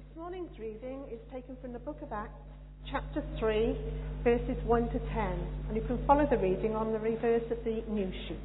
This morning's reading is taken from the book of Acts, chapter 3, verses 1 to 10, and you can follow the reading on the reverse of the news sheet.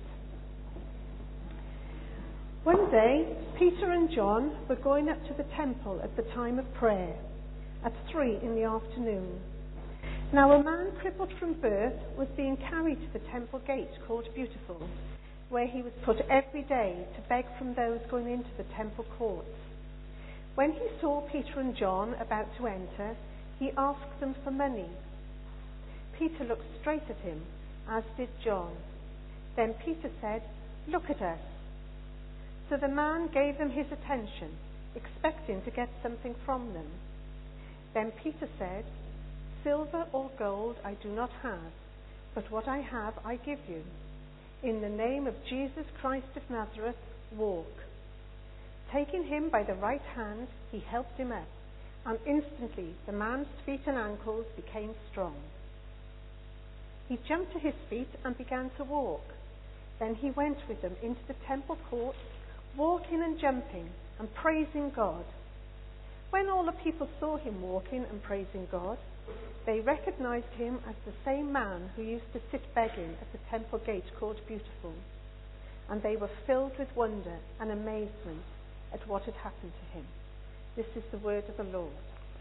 One day, Peter and John were going up to the temple at the time of prayer, at 3 in the afternoon. Now a man crippled from birth was being carried to the temple gate called Beautiful, where he was put every day to beg from those going into the temple courts. When he saw Peter and John about to enter, he asked them for money. Peter looked straight at him, as did John. Then Peter said, "Look at us." So the man gave them his attention, expecting to get something from them. Then Peter said, "Silver or gold I do not have, but what I have I give you. In the name of Jesus Christ of Nazareth, walk." Taking him by the right hand, he helped him up, and instantly the man's feet and ankles became strong. He jumped to his feet and began to walk. Then he went with them into the temple courts, walking and jumping and praising God. When all the people saw him walking and praising God, they recognized him as the same man who used to sit begging at the temple gate called Beautiful, and they were filled with wonder and amazement at what had happened to him. This is the word of the Lord.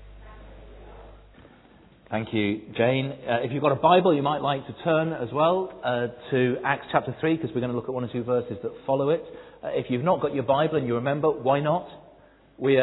Thank you, Jane. If you've got a Bible, you might like to turn as well to Acts chapter 3, because we're going to look at one or two verses that follow it. If you've not got your Bible and you remember, why not? We've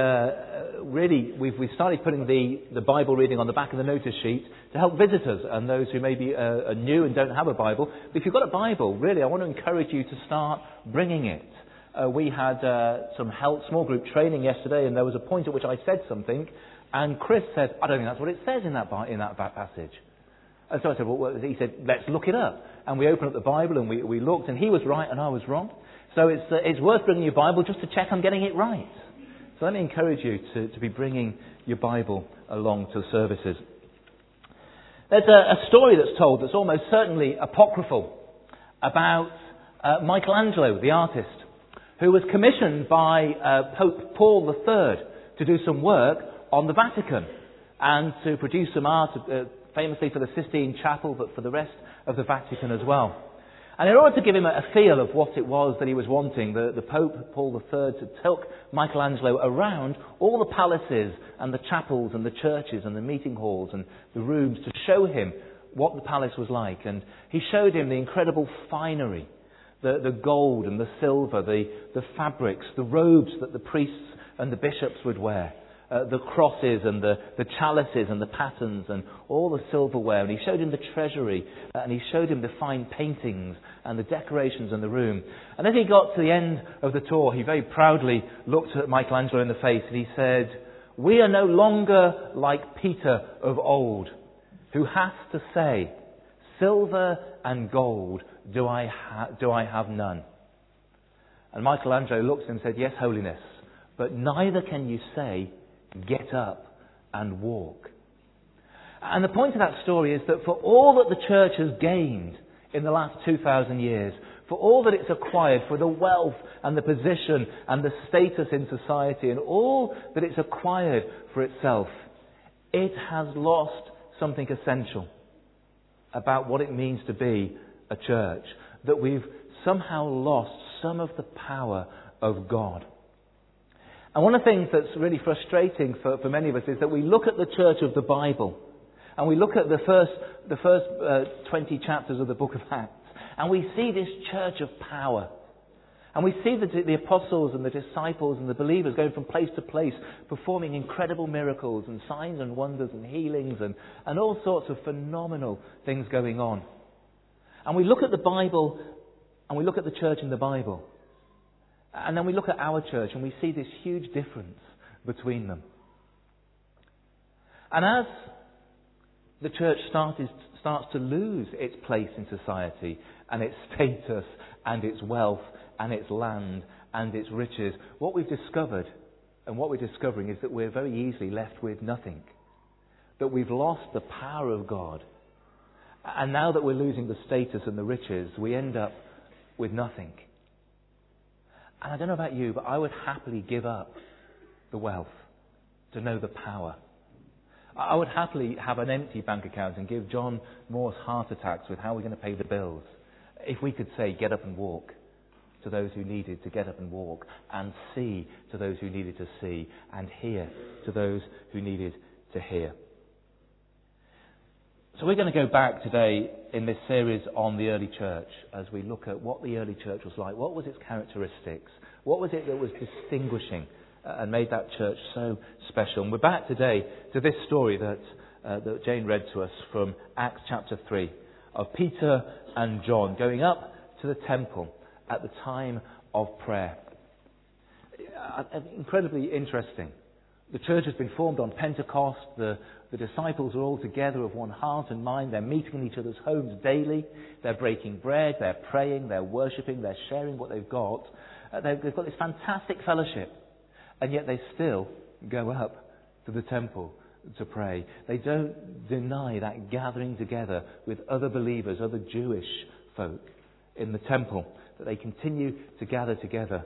started putting the Bible reading on the back of the notice sheet to help visitors and those who maybe are new and don't have a Bible. But if you've got a Bible, really, I want to encourage you to start bringing it. We had some small group training yesterday, and there was a point at which I said something, and Chris said, "I don't think that's what it says in that passage." And so I said, well, he said, "Let's look it up." And we opened up the Bible and we looked, and he was right and I was wrong. So it's worth bringing your Bible just to check I'm getting it right. So let me encourage you to be bringing your Bible along to services. There's a story that's told that's almost certainly apocryphal about Michelangelo, the artist, who was commissioned by Pope Paul III to do some work on the Vatican and to produce some art, famously for the Sistine Chapel, but for the rest of the Vatican as well. And in order to give him a feel of what it was that he was wanting, the Pope Paul III took Michelangelo around all the palaces and the chapels and the churches and the meeting halls and the rooms to show him what the palace was like. And he showed him the incredible finery, the gold and the silver, the fabrics, the robes that the priests and the bishops would wear, the crosses and the chalices and the patterns and all the silverware. And he showed him the treasury, and he showed him the fine paintings and the decorations in the room. And as he got to the end of the tour, he very proudly looked at Michelangelo in the face and he said, "We are no longer like Peter of old, who hath to say, 'Silver and gold do I have none.'" And Michelangelo looked at him and said, "Yes, Holiness, but neither can you say, 'Get up and walk.'" And the point of that story is that for all that the church has gained in the last 2,000 years, for all that it's acquired, for the wealth and the position and the status in society and all that it's acquired for itself, it has lost something essential about what it means to be a church, that we've somehow lost some of the power of God. And one of the things that's really frustrating for many of us is that we look at the church of the Bible and we look at the first 20 chapters of the book of Acts, and we see this church of power. And we see the apostles and the disciples and the believers going from place to place, performing incredible miracles and signs and wonders and healings and all sorts of phenomenal things going on. And we look at the Bible and we look at the church in the Bible. And then we look at our church and we see this huge difference between them. And as the church starts to lose its place in society and its status and its wealth and its land and its riches, what we've discovered and what we're discovering is that we're very easily left with nothing. That we've lost the power of God. And now that we're losing the status and the riches, we end up with nothing. And I don't know about you, but I would happily give up the wealth to know the power. I would happily have an empty bank account and give John Morse heart attacks with how we're going to pay the bills if we could say, get up and walk to those who needed to get up and walk, and see to those who needed to see, and hear to those who needed to hear. So we're going to go back today in this series on the early church as we look at what the early church was like. What was its characteristics? What was it that was distinguishing and made that church so special? And we're back today to this story that Jane read to us from Acts chapter 3 of Peter and John going up to the temple at the time of prayer. Incredibly interesting. The church has been formed on Pentecost. The disciples are all together of one heart and mind. They're meeting in each other's homes daily. They're breaking bread. They're praying. They're worshipping. They're sharing what they've got. They've got this fantastic fellowship. And yet they still go up to the temple to pray. They don't deny that gathering together with other believers, other Jewish folk in the temple, that they continue to gather together.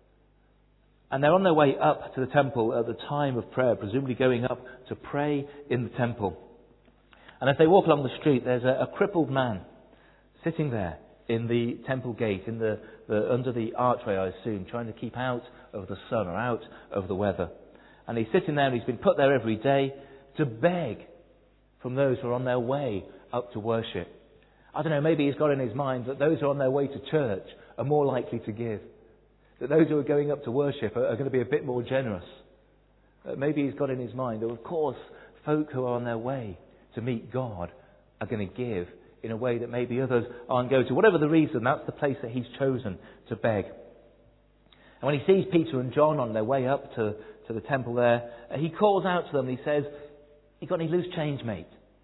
And they're on their way up to the temple at the time of prayer, presumably going up to pray in the temple. And as they walk along the street, there's a crippled man sitting there in the temple gate, in the under the archway, I assume, trying to keep out of the sun or out of the weather. And he's sitting there and he's been put there every day to beg from those who are on their way up to worship. I don't know, maybe he's got in his mind that those who are on their way to church are more likely to give. That those who are going up to worship are going to be a bit more generous. Maybe he's got in his mind that, of course, folk who are on their way to meet God are going to give in a way that maybe others aren't going to. Whatever the reason, that's the place that he's chosen to beg. And when he sees Peter and John on their way up to the temple there, he calls out to them and he says, "You got any loose change, mate?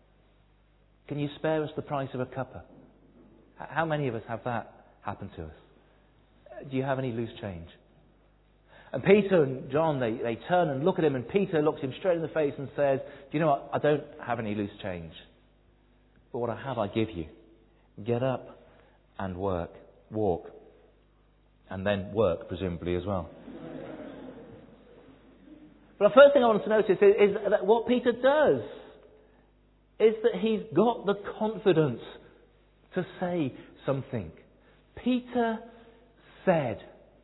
Can you spare us the price of a cuppa?" How many of us have that happen to us? Do you have any loose change? And Peter and John, they turn and look at him, and Peter looks him straight in the face and says, "Do you know what? I don't have any loose change. But what I have, I give you. Get up and walk. And then work, presumably, as well." But the first thing I want to notice is that what Peter does is that he's got the confidence to say something. Peter said.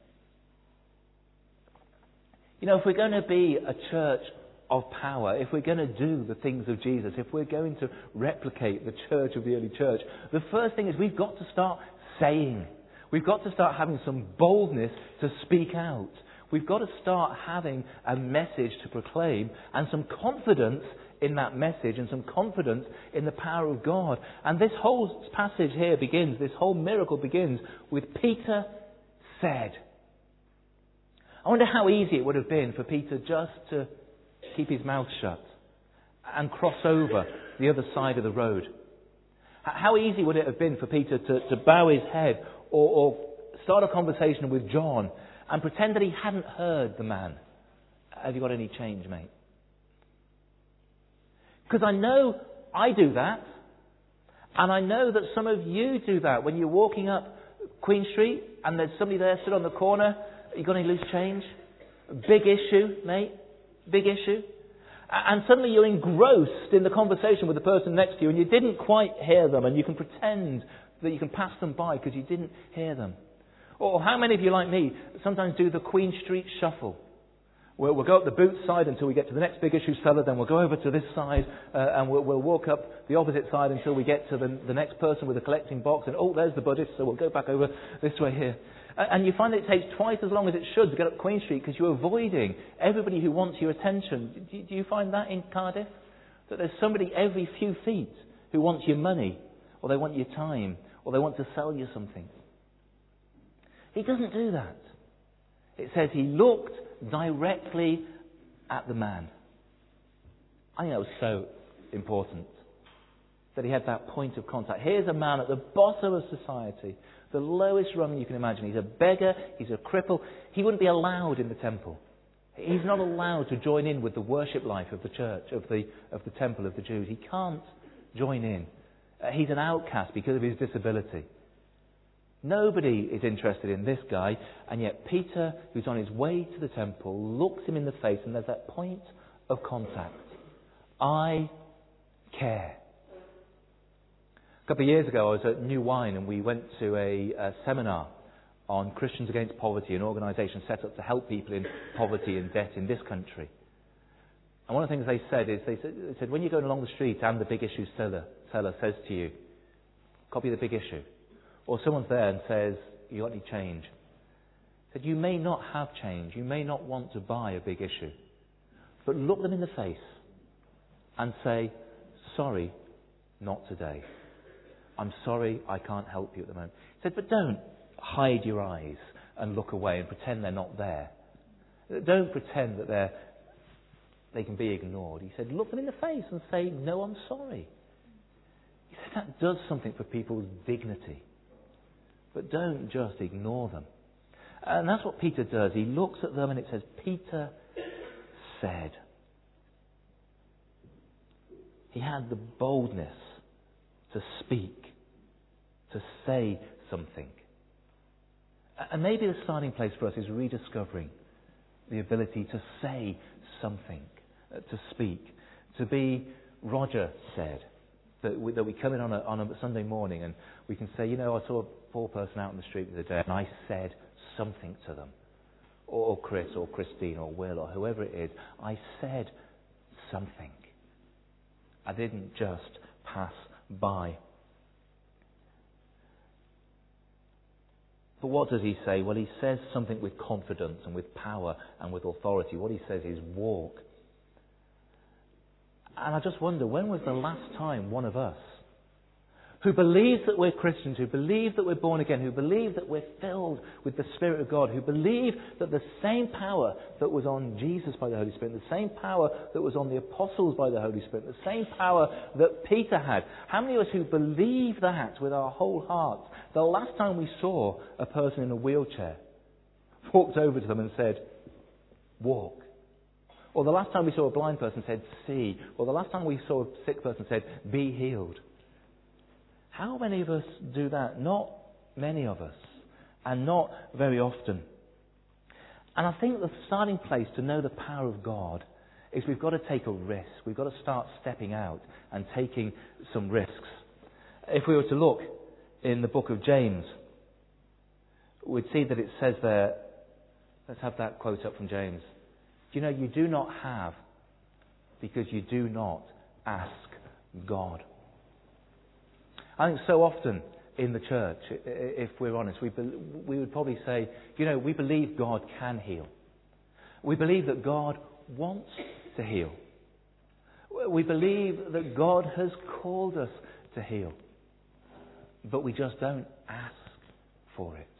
You know, if we're going to be a church of power, if we're going to do the things of Jesus, if we're going to replicate the church of the early church, the first thing is we've got to start saying. We've got to start having some boldness to speak out. We've got to start having a message to proclaim and some confidence in that message and some confidence in the power of God. And this whole passage here begins, this whole miracle begins with Peter said. I wonder how easy it would have been for Peter just to keep his mouth shut and cross over the other side of the road. How easy would it have been for Peter to bow his head or start a conversation with John and pretend that he hadn't heard the man? "Have you got any change, mate?" Because I know I do that. And I know that some of you do that when you're walking up Queen Street and there's somebody there stood on the corner. "You got any loose change?" Big issue, mate. Big issue. And suddenly you're engrossed in the conversation with the person next to you and you didn't quite hear them, and you can pretend that you can pass them by because you didn't hear them. Or how many of you, like me, sometimes do the Queen Street shuffle? We'll go up the boot side until we get to the next big issue seller, then we'll go over to this side and we'll walk up the opposite side until we get to the next person with a collecting box, and there's the budget, so we'll go back over this way here. And you find that it takes twice as long as it should to get up Queen Street because you're avoiding everybody who wants your attention. Do you find that in Cardiff? That there's somebody every few feet who wants your money, or they want your time, or they want to sell you something. He doesn't do that. It says he looked directly at the man. I think that was so important, that he had that point of contact. Here's a man at the bottom of society, the lowest rung you can imagine. He's a beggar, he's a cripple. He wouldn't be allowed in the temple. He's not allowed to join in with the worship life of the church, of the temple of the Jews. He can't join in. He's an outcast because of his disability. Nobody is interested in this guy, and yet Peter, who's on his way to the temple, looks him in the face, and there's that point of contact. I care. A couple of years ago, I was at New Wine and we went to a seminar on Christians Against Poverty, an organisation set up to help people in poverty and debt in this country. And one of the things they said is, they said when you're going along the street and the big issue seller says to you, copy the big issue, or someone's there and says, you got any change? Said, you may not have change, you may not want to buy a big issue, but look them in the face and say, sorry, not today. I'm sorry, I can't help you at the moment. He said, but don't hide your eyes and look away and pretend they're not there. Don't pretend that they can be ignored. He said, look them in the face and say, no, I'm sorry. He said, that does something for people's dignity. But don't just ignore them. And that's what Peter does. He looks at them and it says, Peter said. He had the boldness to speak, to say something. And maybe the starting place for us is rediscovering the ability to say something, to speak, to be Roger said. That we come in on a Sunday morning and we can say, I saw a poor person out in the street the other day and I said something to them. Or Chris or Christine or Will or whoever it is. I said something. I didn't just pass by. But what does he say? Well, he says something with confidence and with power and with authority. What he says is walk. And I just wonder, when was the last time one of us who believes that we're Christians, who believe that we're born again, who believe that we're filled with the Spirit of God, who believe that the same power that was on Jesus by the Holy Spirit, the same power that was on the apostles by the Holy Spirit, the same power that Peter had, how many of us who believe that with our whole hearts, the last time we saw a person in a wheelchair, walked over to them and said, walk? Or the last time we saw a blind person said, see? Or the last time we saw a sick person said, be healed? How many of us do that? Not many of us. And not very often. And I think the starting place to know the power of God is we've got to take a risk. We've got to start stepping out and taking some risks. If we were to look in the book of James, we'd see that it says there, let's have that quote up from James. You do not have because you do not ask God. I think so often in the church, if we're honest, we would probably say, we believe God can heal. We believe that God wants to heal. We believe that God has called us to heal. But we just don't ask for it.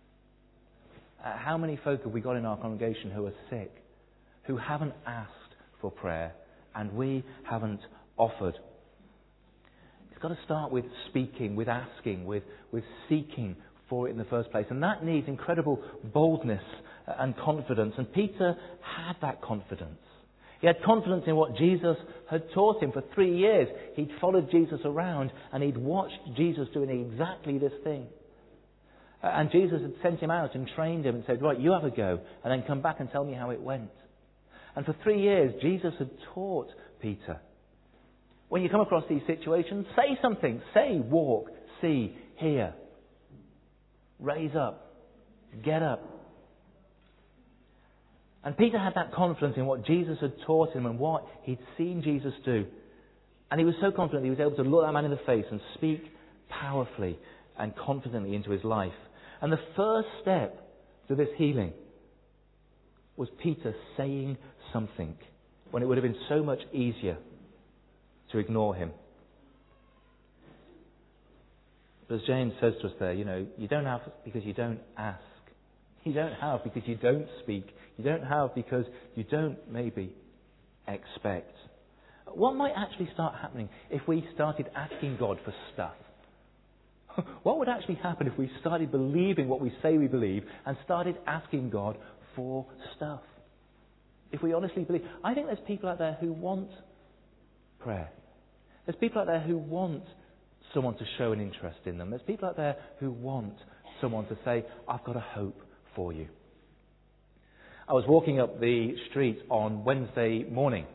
How many folk have we got in our congregation who are sick, who haven't asked for prayer, and we haven't offered? It's got to start with speaking, with asking, with seeking for it in the first place. And that needs incredible boldness and confidence. And Peter had that confidence. He had confidence in what Jesus had taught him. For 3 years, he'd followed Jesus around and he'd watched Jesus doing exactly this thing. And Jesus had sent him out and trained him and said, right, you have a go, and then come back and tell me how it went. And for 3 years, Jesus had taught Peter. When you come across these situations, say something. Say, walk, see, hear. Raise up. Get up. And Peter had that confidence in what Jesus had taught him and what he'd seen Jesus do. And he was so confident he was able to look that man in the face and speak powerfully and confidently into his life. And the first step to this healing was Peter saying something when it would have been so much easier to ignore him. But as James says to us there, you don't have because you don't ask. You don't have because you don't speak. You don't have because you don't maybe expect. What might actually start happening if we started asking God for stuff? What would actually happen if we started believing what we say we believe and started asking God for stuff? If we honestly believe. I think there's people out there who want prayer. There's people out there who want someone to show an interest in them. There's people out there who want someone to say, I've got a hope for you. I was walking up the street on Wednesday morning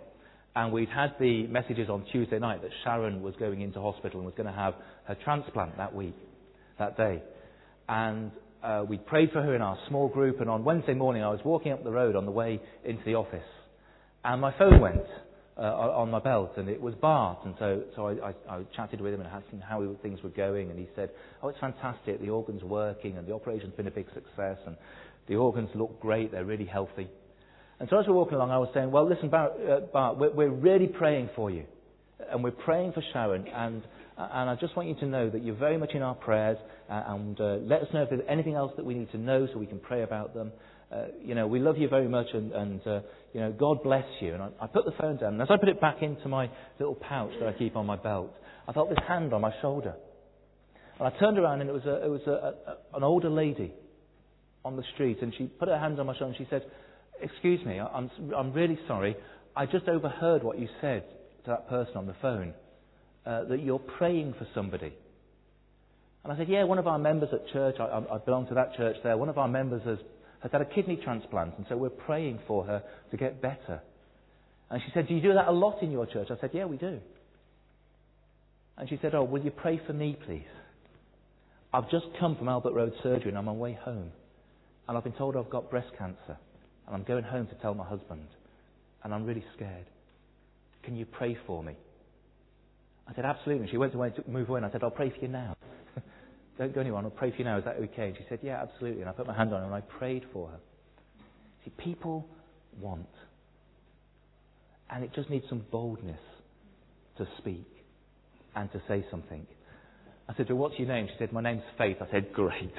And we'd had the messages on Tuesday night that Sharon was going into hospital and was going to have her transplant that day. And we prayed for her in our small group. And on Wednesday morning, I was walking up the road on the way into the office. And my phone went on my belt, and it was Bart. And so I chatted with him and asked him how things were going. And he said, "Oh, it's fantastic. The organ's working, and the operation's been a big success. And the organs look great. They're really healthy." And so as we were walking along, I was saying, "Well, listen, Bart, we're really praying for you. And we're praying for Sharon. And I just want you to know that you're very much in our prayers. And let us know if there's anything else that we need to know so we can pray about them. We love you very much. And God bless you." And I put the phone down. And as I put it back into my little pouch that I keep on my belt, I felt this hand on my shoulder. And I turned around, and it was an older lady on the street. And she put her hand on my shoulder, and she said, "Excuse me, I'm really sorry. I just overheard what you said to that person on the phone, that you're praying for somebody." And I said, "Yeah, one of our members at church, I belong to that church there, one of our members has had a kidney transplant, and so we're praying for her to get better." And she said, "Do you do that a lot in your church?" I said, "Yeah, we do." And she said, "Oh, will you pray for me, please? I've just come from Albert Road surgery, and I'm on my way home. And I've been told I've got breast cancer. And I'm going home to tell my husband. And I'm really scared. Can you pray for me?" I said, "Absolutely." And she went away to move away. And I said, "I'll pray for you now." "Don't go anywhere. I'll pray for you now. Is that okay?" And she said, "Yeah, absolutely." And I put my hand on her and I prayed for her. See, people want. And it just needs some boldness to speak and to say something. I said, "Well, what's your name?" She said, "My name's Faith." I said, "Great."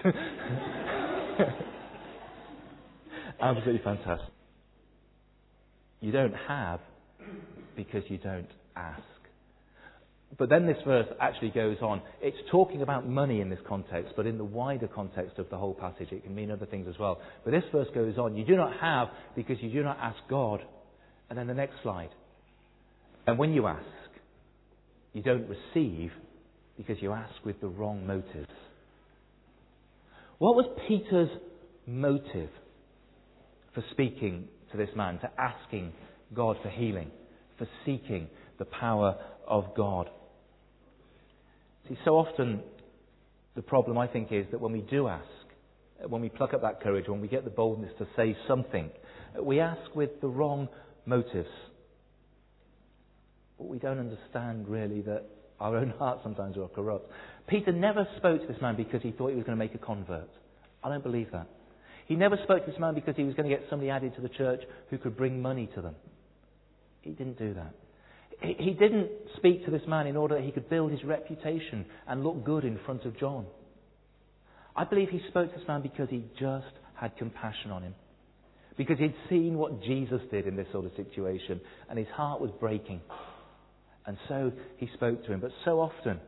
Absolutely fantastic. You don't have because you don't ask. But then this verse actually goes on. It's talking about money in this context, but in the wider context of the whole passage, it can mean other things as well. But this verse goes on. You do not have because you do not ask God. And then the next slide. And when you ask, you don't receive because you ask with the wrong motives. What was Peter's motive for speaking to this man, to asking God for healing, for seeking the power of God? See, so often the problem, I think, is that when we do ask, when we pluck up that courage, when we get the boldness to say something, we ask with the wrong motives. But we don't understand really that our own hearts sometimes are corrupt. Peter never spoke to this man because he thought he was going to make a convert. I don't believe that. He never spoke to this man because he was going to get somebody added to the church who could bring money to them. He didn't do that. He didn't speak to this man in order that he could build his reputation and look good in front of John. I believe he spoke to this man because he just had compassion on him. Because he'd seen what Jesus did in this sort of situation, and his heart was breaking. And so he spoke to him. But so often,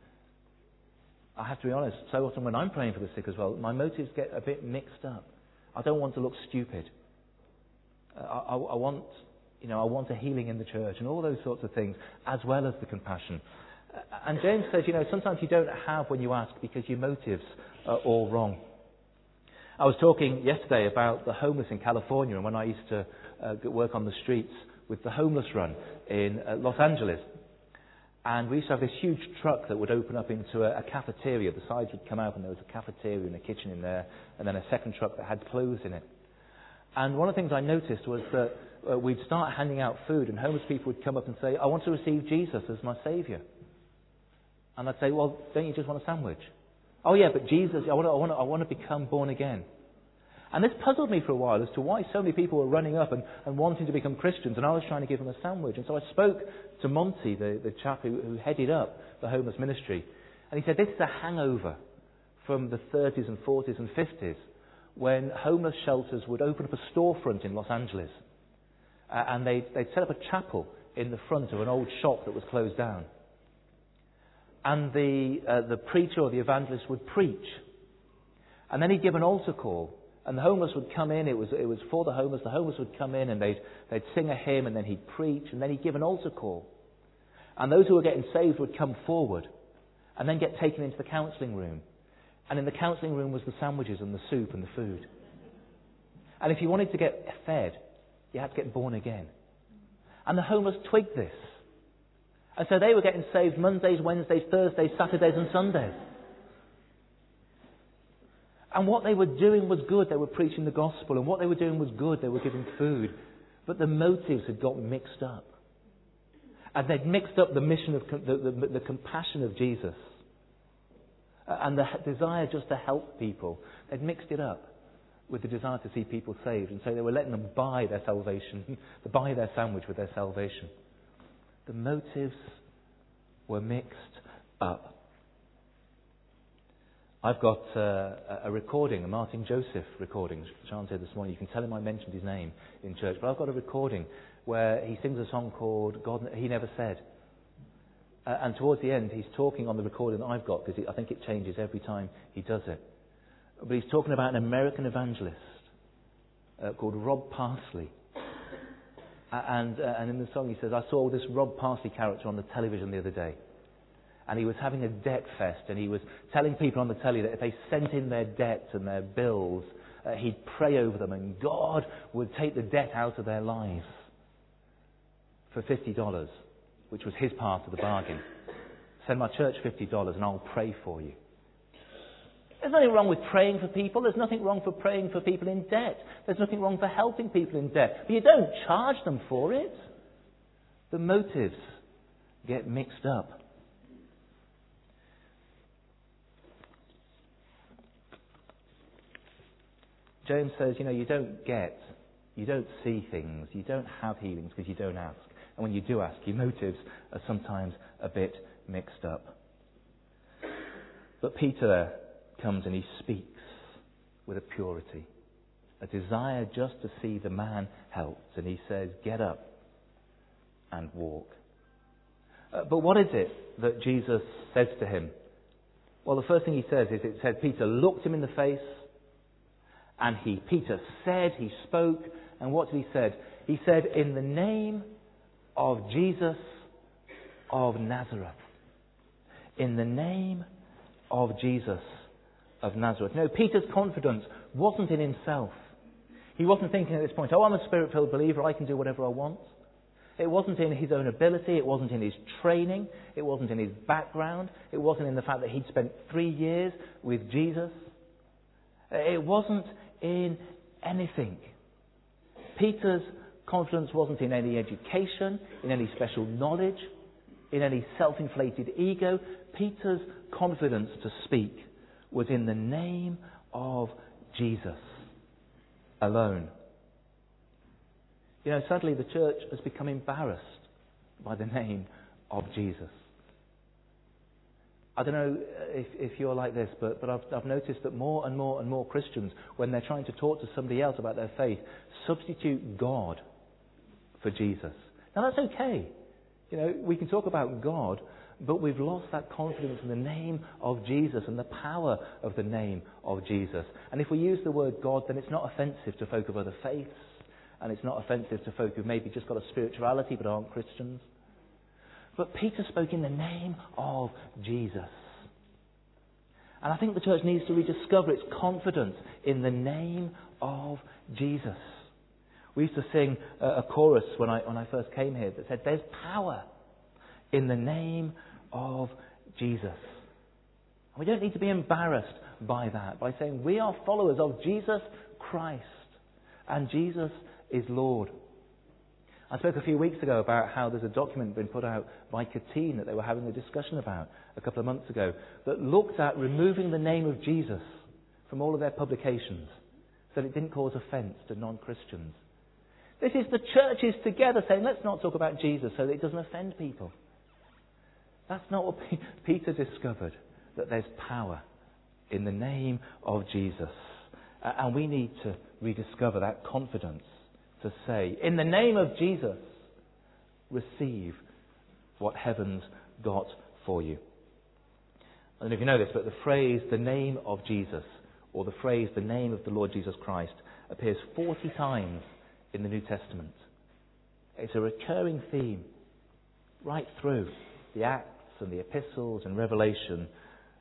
I have to be honest, so often when I'm praying for the sick as well, my motives get a bit mixed up. I don't want to look stupid. I want a healing in the church and all those sorts of things, as well as the compassion. And James says, sometimes you don't have when you ask because your motives are all wrong. I was talking yesterday about the homeless in California, and when I used to work on the streets with the homeless run in Los Angeles. And we used to have this huge truck that would open up into a cafeteria. The sides would come out and there was a cafeteria and a kitchen in there, and then a second truck that had clothes in it. And one of the things I noticed was that we'd start handing out food, and homeless people would come up and say, "I want to receive Jesus as my Saviour." And I'd say, "Well, don't you just want a sandwich?" "Oh yeah, but Jesus, I want to become born again." And this puzzled me for a while as to why so many people were running up and wanting to become Christians, and I was trying to give them a sandwich. And so I spoke to Monty, the chap who headed up the homeless ministry, and he said this is a hangover from the 30s and 40s and 50s when homeless shelters would open up a storefront in Los Angeles, and they'd set up a chapel in the front of an old shop that was closed down. And the preacher or the evangelist would preach, and then he'd give an altar call. And the homeless would come in. It was for the homeless. The homeless would come in and they'd sing a hymn, and then he'd preach, and then he'd give an altar call. And those who were getting saved would come forward and then get taken into the counselling room. And in the counselling room was the sandwiches and the soup and the food. And if you wanted to get fed, you had to get born again. And the homeless twigged this. And so they were getting saved Mondays, Wednesdays, Thursdays, Saturdays and Sundays. And what they were doing was good. They were preaching the gospel. And what they were doing was good. They were giving food. But the motives had got mixed up. And they'd mixed up the mission of the compassion of Jesus and the desire just to help people. They'd mixed it up with the desire to see people saved. And so they were letting them buy their salvation, buy their sandwich with their salvation. The motives were mixed up. I've got a recording, a Martin Joseph recording. Sean's here this morning. You can tell him I mentioned his name in church. But I've got a recording where he sings a song called God He Never Said. And towards the end, he's talking on the recording that I've got, because I think it changes every time he does it. But he's talking about an American evangelist called Rob Parsley. And in the song he says, I saw this Rob Parsley character on the television the other day. And he was having a debt fest, and he was telling people on the telly that if they sent in their debts and their bills, he'd pray over them, and God would take the debt out of their lives for $50, which was his part of the bargain. Send my church $50 and I'll pray for you. There's nothing wrong with praying for people. There's nothing wrong for praying for people in debt. There's nothing wrong for helping people in debt. But you don't charge them for it. The motives get mixed up. James says, you don't see things, you don't have healings because you don't ask. And when you do ask, your motives are sometimes a bit mixed up. But Peter comes and he speaks with a purity, a desire just to see the man helped. And he says, get up and walk. But what is it that Jesus says to him? Well, the first thing he says is, it said Peter looked him in the face, and Peter said, he spoke, and what did he say? He said, in the name of Jesus of Nazareth. In the name of Jesus of Nazareth. No, Peter's confidence wasn't in himself. He wasn't thinking at this point, I'm a Spirit-filled believer, I can do whatever I want. It wasn't in his own ability, it wasn't in his training, it wasn't in his background, it wasn't in the fact that he'd spent 3 years with Jesus. It wasn't in anything. Peter's confidence wasn't in any education, in any special knowledge, in any self-inflated ego. Peter's confidence to speak was in the name of Jesus alone. Sadly, the church has become embarrassed by the name of Jesus. I don't know if you're like this, but I've noticed that more and more and more Christians, when they're trying to talk to somebody else about their faith, substitute God for Jesus. Now that's okay. We can talk about God, but we've lost that confidence in the name of Jesus and the power of the name of Jesus. And if we use the word God, then it's not offensive to folk of other faiths, and it's not offensive to folk who've maybe just got a spirituality but aren't Christians. But Peter spoke in the name of Jesus. And I think the church needs to rediscover its confidence in the name of Jesus. We used to sing a chorus when I first came here that said, there's power in the name of Jesus. And we don't need to be embarrassed by that, by saying we are followers of Jesus Christ, and Jesus is Lord. I spoke a few weeks ago about how there's a document been put out by Catene that they were having a discussion about a couple of months ago that looked at removing the name of Jesus from all of their publications so that it didn't cause offence to non-Christians. This is the churches together saying, let's not talk about Jesus so that it doesn't offend people. That's not what Peter discovered, that there's power in the name of Jesus. And we need to rediscover that confidence to say, in the name of Jesus, receive what heaven's got for you. I don't know if you know this, but the phrase, the name of Jesus, or the phrase, the name of the Lord Jesus Christ, appears 40 times in the New Testament. It's a recurring theme right through the Acts and the Epistles and Revelation.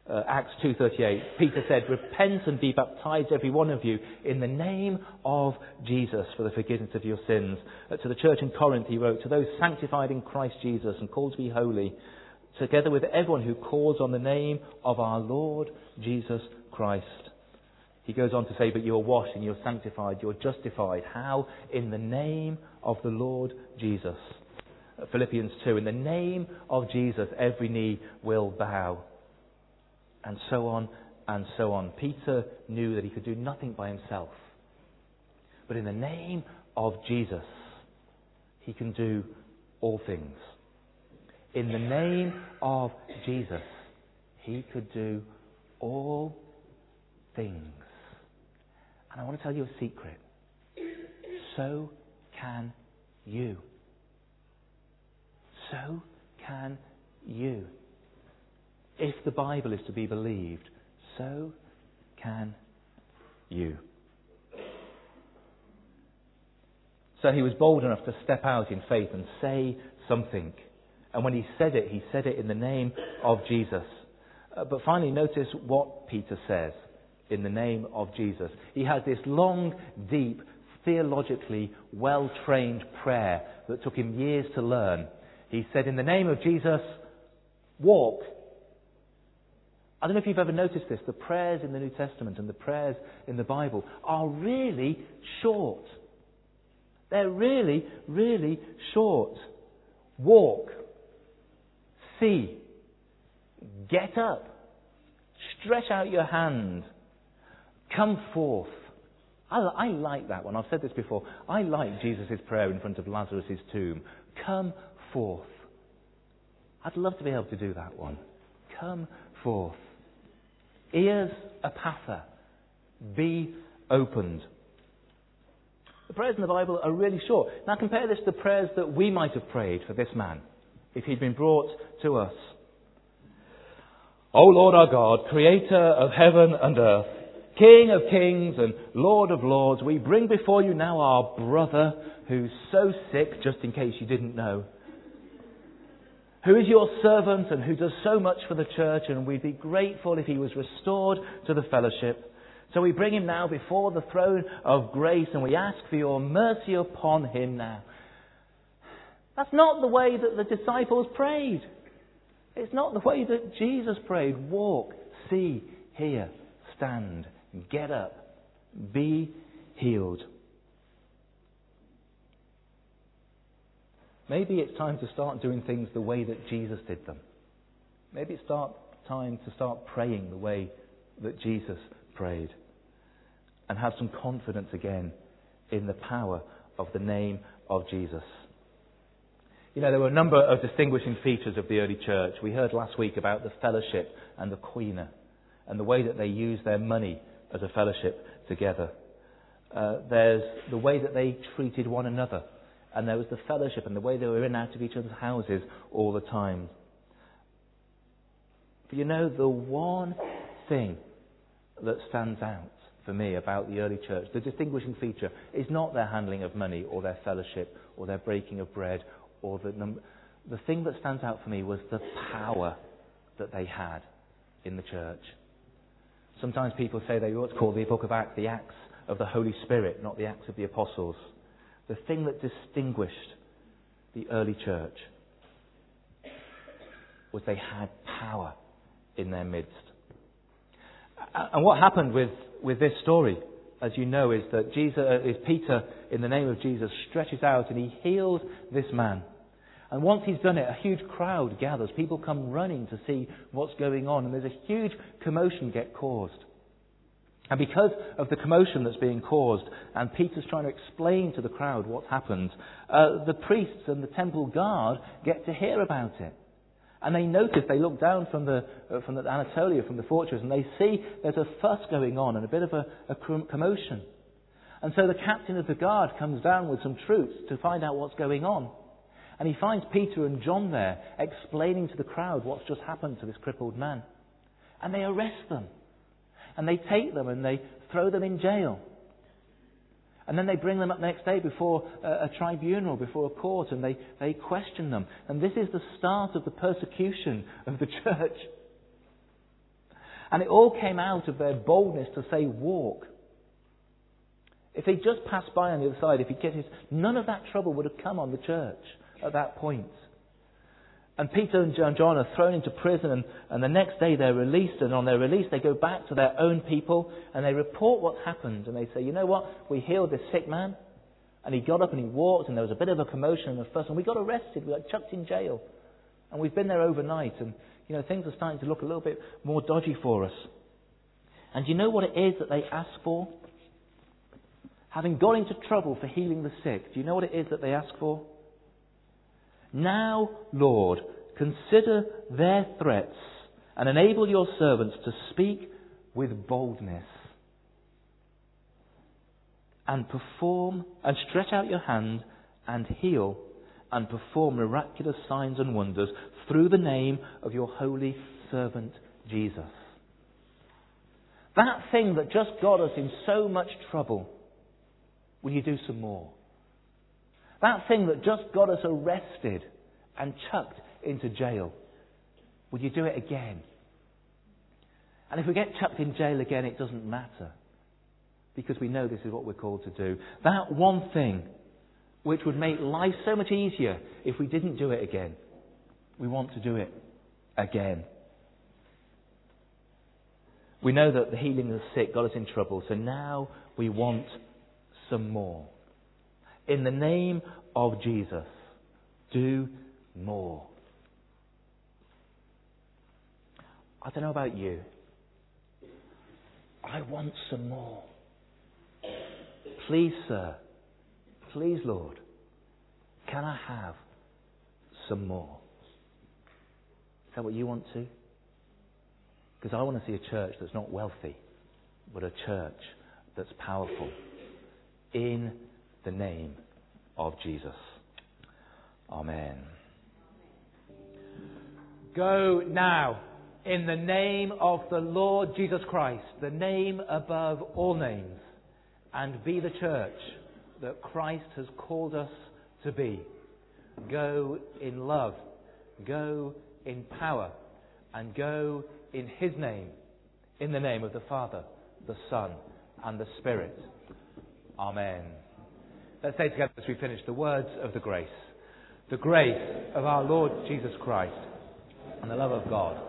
Acts 2:38, Peter said, "Repent and be baptized, every one of you, in the name of Jesus for the forgiveness of your sins." To the church in Corinth, he wrote, "To those sanctified in Christ Jesus and called to be holy, together with everyone who calls on the name of our Lord Jesus Christ." He goes on to say, "But you are washed and you are sanctified, you are justified." How? In the name of the Lord Jesus. Philippians 2, "In the name of Jesus, every knee will bow." And so on and so on. Peter knew that he could do nothing by himself. But in the name of Jesus, he can do all things. In the name of Jesus, he could do all things. And I want to tell you a secret. So can you. So can you. If the Bible is to be believed, so can you. So he was bold enough to step out in faith and say something. And when he said it in the name of Jesus. But finally, notice what Peter says in the name of Jesus. He has this long, deep, theologically well-trained prayer that took him years to learn. He said, "In the name of Jesus, walk." I don't know if you've ever noticed this. The prayers in the New Testament and the prayers in the Bible are really short. They're really, really short. Walk. See. Get up. Stretch out your hand. Come forth. I like that one. I've said this before. I like Jesus' prayer in front of Lazarus' tomb. Come forth. I'd love to be able to do that one. Come forth. Ears apatha. Be opened. The prayers in the Bible are really short. Now compare this to the prayers that we might have prayed for this man if he'd been brought to us. "O Lord our God, creator of heaven and earth, King of kings and Lord of lords, we bring before you now our brother who's so sick, just in case you didn't know, who is your servant and who does so much for the church, and we'd be grateful if he was restored to the fellowship. So we bring him now before the throne of grace and we ask for your mercy upon him now." That's not the way that the disciples prayed. It's not the way that Jesus prayed. Walk, see, hear, stand, get up, be healed. Maybe it's time to start doing things the way that Jesus did them. Maybe it's time to start praying the way that Jesus prayed. And have some confidence again in the power of the name of Jesus. You know, there were a number of distinguishing features of the early church. We heard last week about the fellowship and the koine, and the way that they used their money as a fellowship together. There's the way that they treated one another. And there was the fellowship and the way they were in and out of each other's houses all the time. But you know, the one thing that stands out for me about the early church, the distinguishing feature, is not their handling of money or their fellowship or their breaking of bread or the number. The thing that stands out for me was the power that they had in the church. Sometimes people say they ought to call the book of Acts the Acts of the Holy Spirit, not the Acts of the Apostles. The thing that distinguished the early church was they had power in their midst. And what happened with this story, as you know, is that Peter, in the name of Jesus, stretches out and he heals this man. And once he's done it, a huge crowd gathers. People come running to see what's going on, and there's a huge commotion get caused. And because of the commotion that's being caused, and Peter's trying to explain to the crowd what's happened, the priests and the temple guard get to hear about it. And they notice, they look down from the Anatolia, from the fortress, and they see there's a fuss going on and a bit of a commotion. And so the captain of the guard comes down with some troops to find out what's going on. And he finds Peter and John there explaining to the crowd what's just happened to this crippled man. And they arrest them. And they take them and they throw them in jail. And then they bring them up the next day before a tribunal, before a court, and they question them. And this is the start of the persecution of the church. And it all came out of their boldness to say, walk. If they just passed by on the other side, if he'd get his, none of that trouble would have come on the church at that point. And Peter and John are thrown into prison, and the next day they're released, and on their release they go back to their own people, and they report what's happened, and they say, you know what, we healed this sick man, and he got up and he walked, and there was a bit of a commotion and a fuss, and we got arrested, we got chucked in jail, and we've been there overnight, and things are starting to look a little bit more dodgy for us. And do you know what it is that they ask for? Having got into trouble for healing the sick, do you know what it is that they ask for? Now, Lord, consider their threats and enable your servants to speak with boldness and perform and stretch out your hand and heal and perform miraculous signs and wonders through the name of your holy servant Jesus. That thing that just got us in so much trouble, will you do some more? That thing that just got us arrested and chucked into jail, would you do it again? And if we get chucked in jail again, it doesn't matter, because we know this is what we're called to do. That one thing which would make life so much easier if we didn't do it again, we want to do it again. We know that the healing of the sick got us in trouble, so now we want some more. In the name of Jesus, do more. I don't know about you. I want some more. Please, sir. Please, Lord. Can I have some more? Is that what you want to? Because I want to see a church that's not wealthy, but a church that's powerful. In the name of Jesus. Amen. Go now in the name of the Lord Jesus Christ, the name above all names, and be the church that Christ has called us to be. Go in love, go in power, and go in His name, in the name of the Father, the Son, and the Spirit. Amen. Let's say together as we finish the words of the grace. The grace of our Lord Jesus Christ and the love of God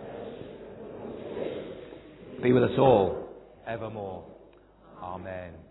be with us all evermore. Amen.